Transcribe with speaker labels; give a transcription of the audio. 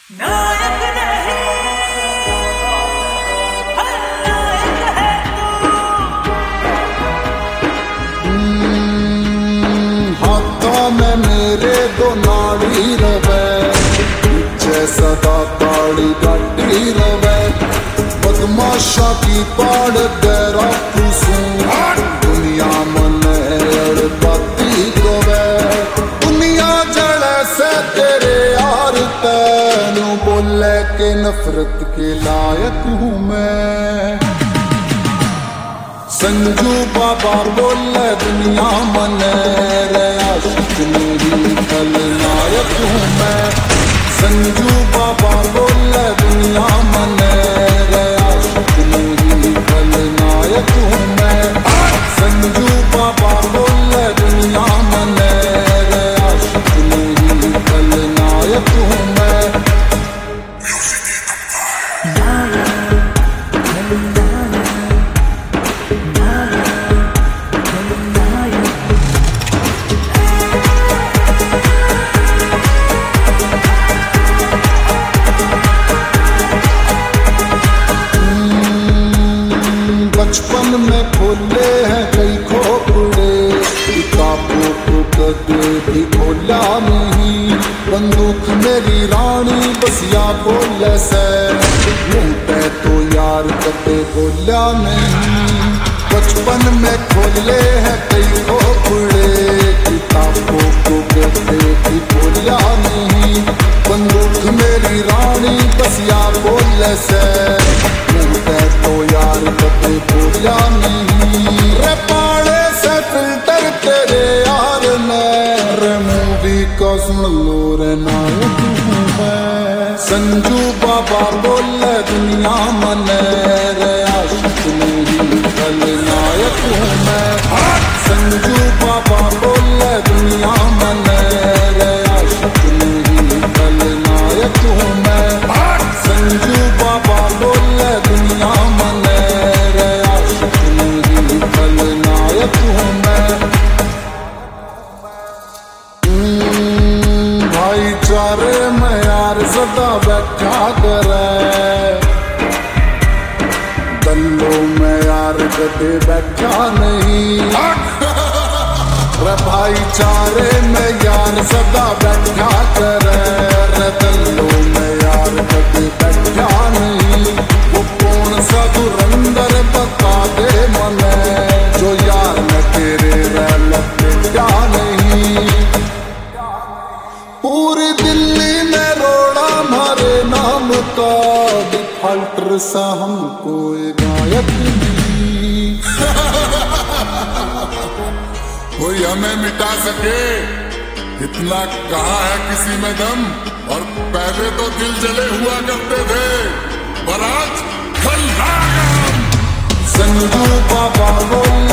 Speaker 1: नायक नहीं नायक है
Speaker 2: हाथों में मेरे दो नाड़ी रवे, पीछे सदा ताड़ी गाड़ी रवे, बदमाशा की पाड़ तेरा खुशूं दुनिया मन अड़पाती रवे, दुनिया जड़े से तेरे यार तैनू बोले के नफरत के लायक हूँ मैं। संजू बाबा बोले दुनिया मने रे आशिक मेरी खलनायक हूँ मैं। संजू बाबा बोले दुनिया मने रे आशिक मेरी खलनायक हूँ मैं। संजू बाबा बोले दुनिया मने रे आशिक मेरी खलनायक हूँ मैं। बचपन में खोले हैं कई खोपड़े, किताबों को कदे भी खोला नहीं, बंदूक मेरी रानी बसिया बोले से, मुँह पे तो यार कदे बोला नहीं। बचपन में खोले हैं कई खोपड़े, किताबों को कदे भी खोला नहीं, बंदूक मेरी रानी बसिया बोले से, मुँह पे तो यार कदे बोला नहीं। रे पाड़े से फिल्टर तेरे यार ने, रे मूवी का सुन लो रे नायक हूँ मैं। संजू बाबा बोले दुनिया मने रे आशिक मेरी खलनायक हूँ मैं। संजू बाबा बोले दुनिया मने रे आशिक मेरी खलनायक हूँ मैं। संजू बाबा बोले दुनिया मने रे आशिक मेरी खलनायक हूँ मैं। भाईचारे में यार सदा बैठा करे, दल्लों में यार कदे बैठा नहीं। रे भाईचारे में यार सदा बैठा करे, रे दल्लों में यार कदे बैठा नहीं। वो कौन सा धुरंधर बता दे मने, जो यार में तेरे रह लपेटा नहीं। पूरी दिल्ली में रोड़ा मारे नाम का, डिफाल्टर सा हमको गायक नहीं।
Speaker 3: कोई हमें मिटा सके इतना कहाँ है किसी में दम। और पहले तो दिल जले हुआ करते थे, पर आज खलनायक।
Speaker 2: संजू बाबा बोले